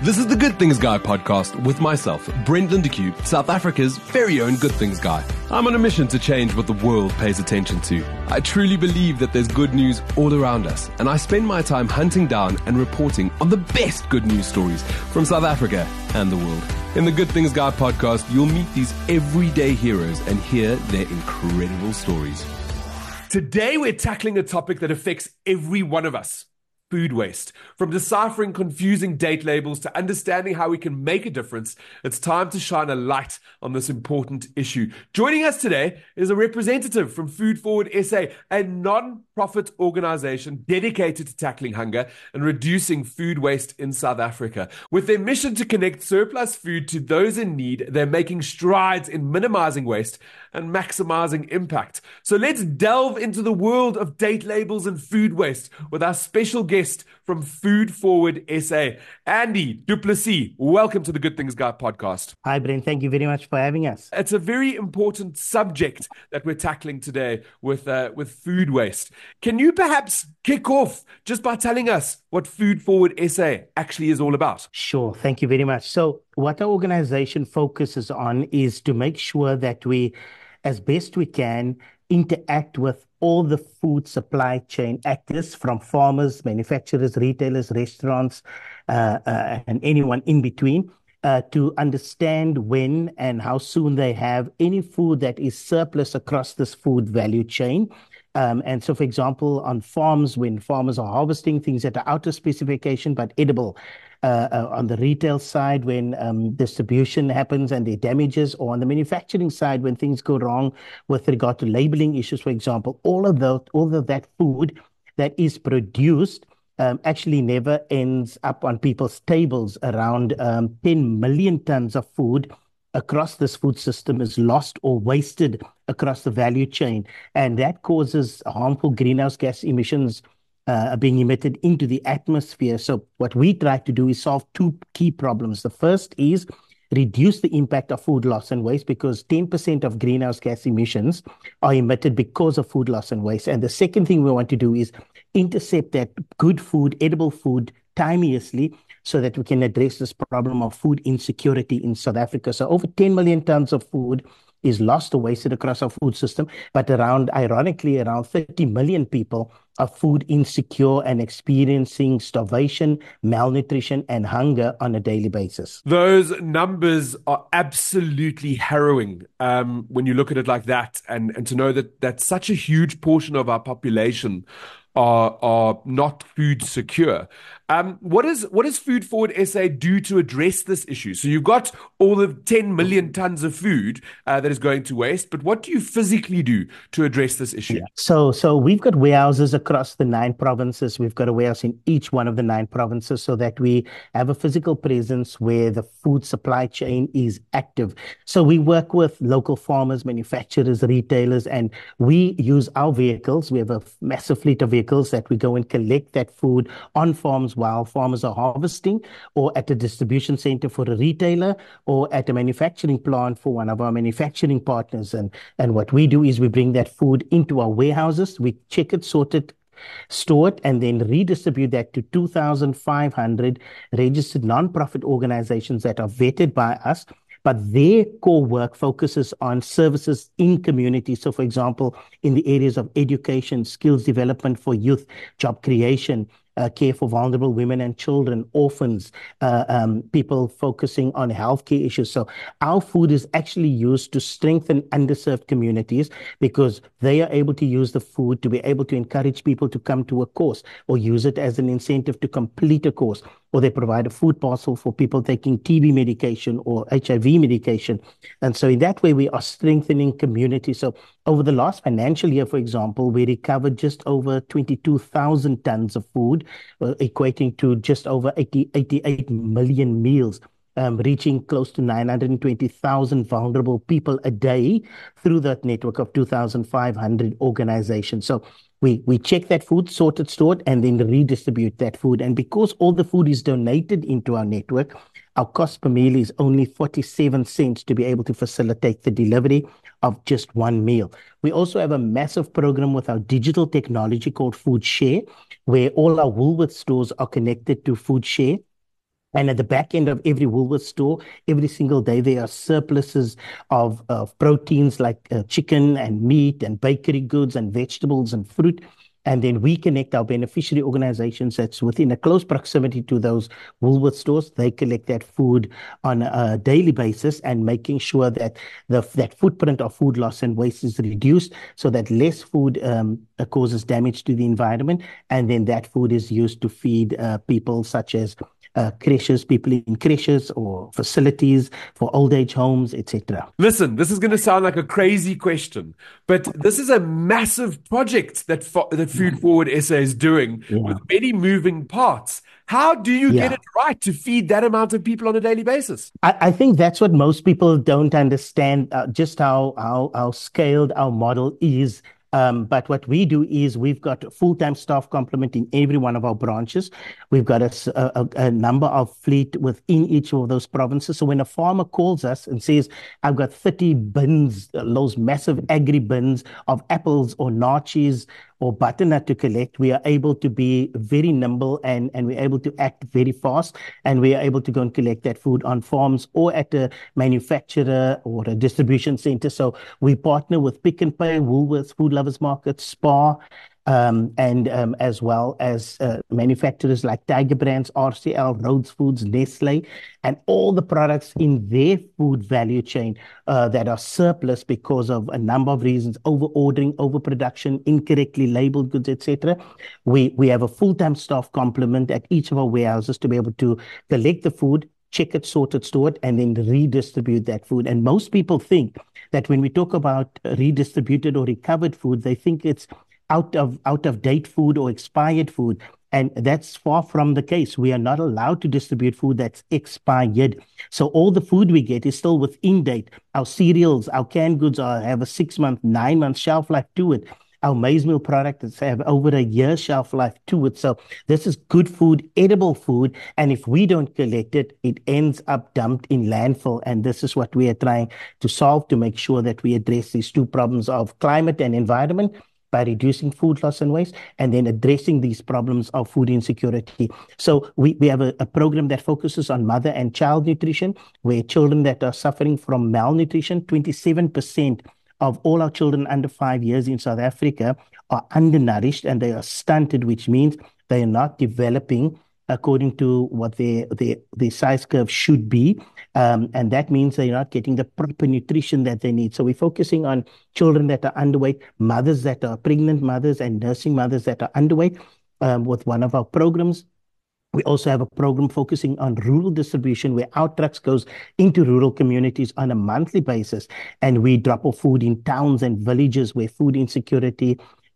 This is the Good Things Guy podcast with myself, Brent Lindeque, South Africa's very own Good Things Guy. I'm on a mission to change what the world pays attention to. I truly believe that there's good news all around us, and I spend my time hunting down and reporting on the best good news stories from South Africa and the world. In the Good Things Guy podcast, you'll meet these everyday heroes and hear their incredible stories. Today, we're tackling a topic that affects every one of us. Food waste. From deciphering confusing date labels to understanding how we can make a difference, it's time to shine a light on this important issue. Joining us today is a representative from Food Forward SA, a non-profit organization dedicated to tackling hunger and reducing food waste in South Africa. With their mission to connect surplus food to those in need, they're making strides in minimizing waste and maximizing impact. So let's delve into the world of date labels and food waste with our special guest from Food Forward SA, Andy du Plessis. Welcome to the Good Things Guy podcast. Hi, Brent. Thank you very much for having us. It's a very important subject that we're tackling today with food waste. Can you perhaps kick off just by telling us what Food Forward SA actually is all about? Sure. Thank you very much. So what our organization focuses on is to make sure that we, as best we can, interact with all the food supply chain actors, from farmers, manufacturers, retailers, restaurants, and anyone in between, to understand when and how soon they have any food that is surplus across this food value chain. And so, for example, on farms, when farmers are harvesting things that are out of specification but edible, on the retail side, when distribution happens and there are damages, or on the manufacturing side, when things go wrong with regard to labeling issues, for example, all of that food that is produced actually never ends up on people's tables. Around 10 million tons of food across this food system is lost or wasted across the value chain, and that causes harmful greenhouse gas emissions being emitted into the atmosphere. So what we try to do is solve two key problems. The first is reduce the impact of food loss and waste, because 10% of greenhouse gas emissions are emitted because of food loss and waste. And the second thing we want to do is intercept that good food, edible food, timeously, so that we can address this problem of food insecurity in South Africa. So over 10 million tons of food is lost or wasted across our food system, but ironically, around 30 million people are food insecure and experiencing starvation, malnutrition, and hunger on a daily basis. Those numbers are absolutely harrowing when you look at it like that, and to know that such a huge portion of our population are not food secure. What does Food Forward SA do to address this issue? So you've got all the 10 million tons of food that is going to waste, but what do you physically do to address this issue? Yeah. So we've got warehouses across the 9 provinces. We've got a warehouse in each one of the 9 provinces, so that we have a physical presence where the food supply chain is active. So we work with local farmers, manufacturers, retailers, and we use our vehicles. We have a massive fleet of vehicles that we go and collect that food on farms while farmers are harvesting, or at a distribution center for a retailer, or at a manufacturing plant for one of our manufacturing partners. And what we do is we bring that food into our warehouses, we check it, sort it, store it, and then redistribute that to 2,500 registered non-profit organizations that are vetted by us. But their core work focuses on services in communities. So, for example, in the areas of education, skills development for youth, job creation, care for vulnerable women and children, orphans, people focusing on healthcare issues. So our food is actually used to strengthen underserved communities, because they are able to use the food to be able to encourage people to come to a course, or use it as an incentive to complete a course, or they provide a food parcel for people taking TB medication or HIV medication. And so in that way, we are strengthening community. So over the last financial year, for example, we recovered just over 22,000 tons of food, equating to just over 88 million meals, reaching close to 920,000 vulnerable people a day through that network of 2,500 organizations. So we check that food, sort it, store it, and then redistribute that food. And because all the food is donated into our network, our cost per meal is only 47 cents to be able to facilitate the delivery of just one meal. We also have a massive program with our digital technology called Food Share, where all our Woolworths stores are connected to Food Share. And at the back end of every Woolworths store, every single day, there are surpluses of proteins like chicken and meat and bakery goods and vegetables and fruit. And then we connect our beneficiary organizations that's within a close proximity to those Woolworth stores. They collect that food on a daily basis and making sure that that footprint of food loss and waste is reduced so that less food causes damage to the environment. And then that food is used to feed people such as creches, people in creches or facilities for old age homes, etc. Listen, this is going to sound like a crazy question, but this is a massive project that Food Forward SA is doing with Yeah, many moving parts. How do you get yeah. it right to feed that amount of people on a daily basis? I think that's what most people don't understand, just how scaled our model is. But what we do is we've got a full-time staff complement in every one of our branches. We've got a number of fleet within each of those provinces. So when a farmer calls us and says, I've got 30 bins, those massive agri bins of apples or naartjies or butternut to collect, we are able to be very nimble and we're able to act very fast. And we are able to go and collect that food on farms or at a manufacturer or a distribution center. So we partner with Pick n Pay, Woolworths, Food Lovers Market, Spar, and as well as manufacturers like Tiger Brands, RCL, Rhodes Foods, Nestle, and all the products in their food value chain that are surplus because of a number of reasons: over ordering, overproduction, incorrectly labeled goods, etc. We have a full-time staff complement at each of our warehouses to be able to collect the food, check it, sort it, store it, and then redistribute that food. And most people think that when we talk about redistributed or recovered food, they think it's out of date food or expired food. And that's far from the case. We are not allowed to distribute food that's expired. So all the food we get is still within date. Our cereals, our canned goods have a 6 month, 9 month shelf life to it. Our maize meal products have over a year shelf life to it. So this is good food, edible food. And if we don't collect it, it ends up dumped in landfill. And this is what we are trying to solve to make sure that we address these two problems of climate and environment by reducing food loss and waste, and then addressing these problems of food insecurity. So we have a program that focuses on mother and child nutrition, where children that are suffering from malnutrition, 27% of all our children under 5 years in South Africa are undernourished and they are stunted, which means they are not developing according to what their size curve should be. And that means they're not getting the proper nutrition that they need. So we're focusing on children that are underweight, mothers that are pregnant mothers, and nursing mothers that are underweight with one of our programs. We also have a program focusing on rural distribution where our trucks goes into rural communities on a monthly basis, and we drop off food in towns and villages where food insecurity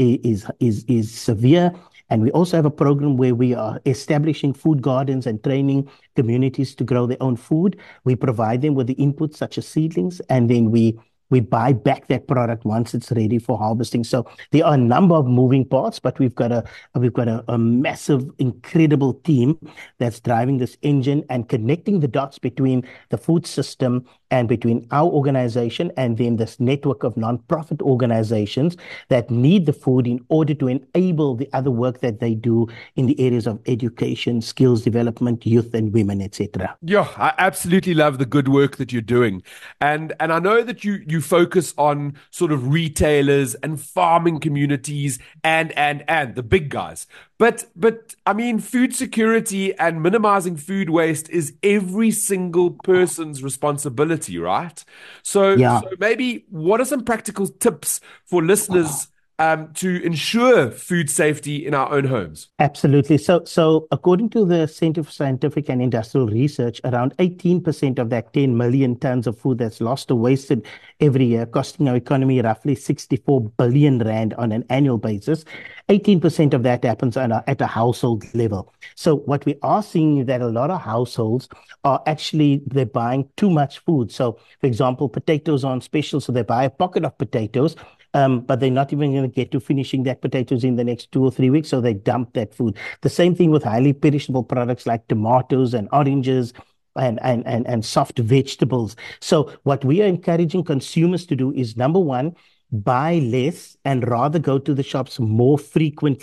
is severe. And we also have a program where we are establishing food gardens and training communities to grow their own food. We provide them with the inputs such as seedlings, and then we buy back that product once it's ready for harvesting. So there are a number of moving parts, but we've got a massive, incredible team that's driving this engine and connecting the dots between the food system and between our organization and then this network of nonprofit organizations that need the food in order to enable the other work that they do in the areas of education, skills development, youth and women, etc. Yeah, I absolutely love the good work that you're doing. And I know that you focus on sort of retailers and farming communities and the big guys. But I mean, food security and minimizing food waste is every single person's responsibility, right? So Yeah. maybe what are some practical tips for listeners to ensure food safety in our own homes? Absolutely. So according to the Center for Scientific and Industrial Research, around 18% of that 10 million tons of food that's lost or wasted every year, costing our economy roughly 64 billion rand on an annual basis. 18% of that happens at a household level. So what we are seeing is that a lot of households are actually, they're buying too much food. So for example, potatoes are on special, so they buy a pocket of potatoes, but they're not even going to get to finishing that potatoes in the next 2 or 3 weeks, so they dump that food. The same thing with highly perishable products like tomatoes and oranges and soft vegetables. So what we are encouraging consumers to do is, number one, buy less and rather go to the shops more frequently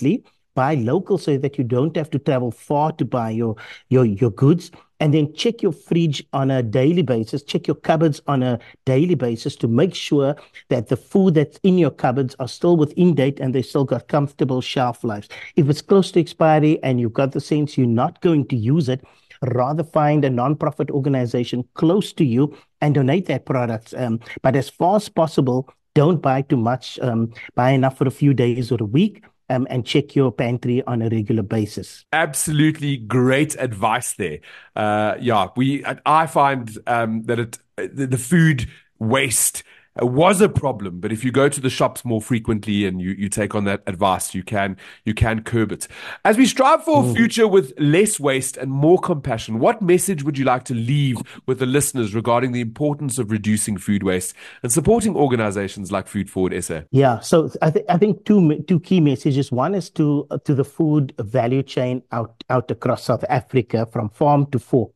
buy local so that you don't have to travel far to buy your goods. And then check your fridge on a daily basis, check your cupboards on a daily basis to make sure that the food that's in your cupboards are still within date and they still got comfortable shelf lives. If it's close to expiry and you've got the sense you're not going to use it, rather find a non-profit organization close to you and donate that product. But as far as possible, don't buy too much. Buy enough for a few days or a week. And check your pantry on a regular basis. Absolutely great advice there. I find that the food waste was a problem, but if you go to the shops more frequently and you take on that advice, you can curb it. As we strive for a future with less waste and more compassion, what message would you like to leave with the listeners regarding the importance of reducing food waste and supporting organizations like Food Forward SA? Yeah, so I think two key messages. One is to the food value chain out across South Africa from farm to fork.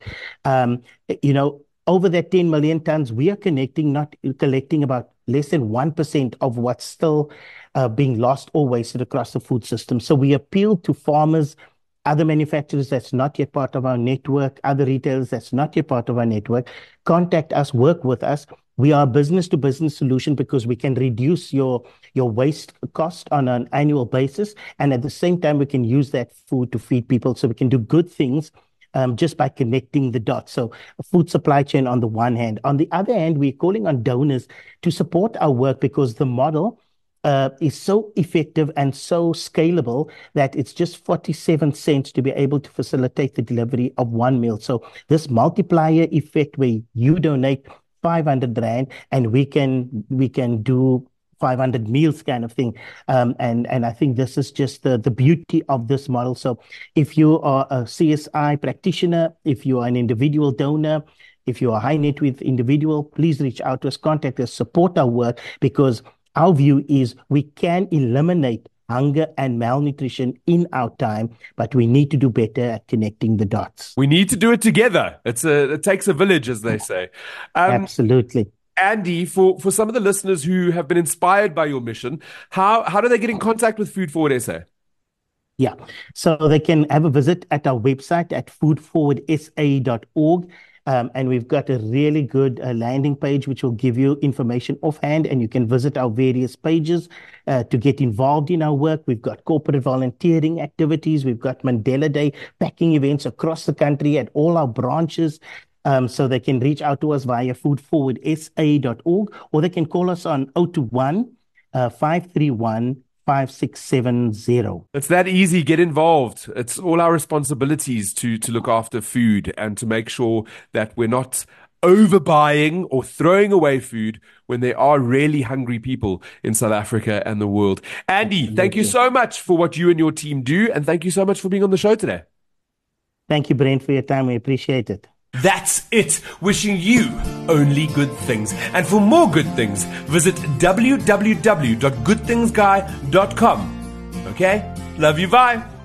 Over that 10 million tons, we are collecting about less than 1% of what's still being lost or wasted across the food system. So we appeal to farmers, other manufacturers that's not yet part of our network, other retailers that's not yet part of our network. Contact us, work with us. We are a business-to-business solution because we can reduce your waste cost on an annual basis. And at the same time, we can use that food to feed people. So we can do good things just by connecting the dots. So a food supply chain on the one hand. On the other hand, we're calling on donors to support our work because the model is so effective and so scalable that it's just 47 cents to be able to facilitate the delivery of one meal. So this multiplier effect where you donate 500 Rand and we can do 500 meals kind of thing. And I think this is just the beauty of this model. So if you are a CSI practitioner, if you are an individual donor, if you are a high net worth individual, please reach out to us, contact us, support our work, because our view is we can eliminate hunger and malnutrition in our time, but we need to do better at connecting the dots. We need to do it together. It takes a village, as they say. Absolutely. Andy, for some of the listeners who have been inspired by your mission, how do they get in contact with Food Forward SA? Yeah, so they can have a visit at our website at foodforwardsa.org. And we've got a really good landing page which will give you information offhand, and you can visit our various pages to get involved in our work. We've got corporate volunteering activities. We've got Mandela Day packing events across the country at all our branches. So they can reach out to us via foodforwardsa.org, or they can call us on 021 531 5670. It's that easy. Get involved. It's all our responsibilities to look after food and to make sure that we're not overbuying or throwing away food when there are really hungry people in South Africa and the world. Andy, Absolutely. Thank you so much for what you and your team do, and thank you so much for being on the show today. Thank you, Brent, for your time. We appreciate it. That's it. Wishing you only good things. And for more good things, visit www.goodthingsguy.com. Okay? Love you. Bye.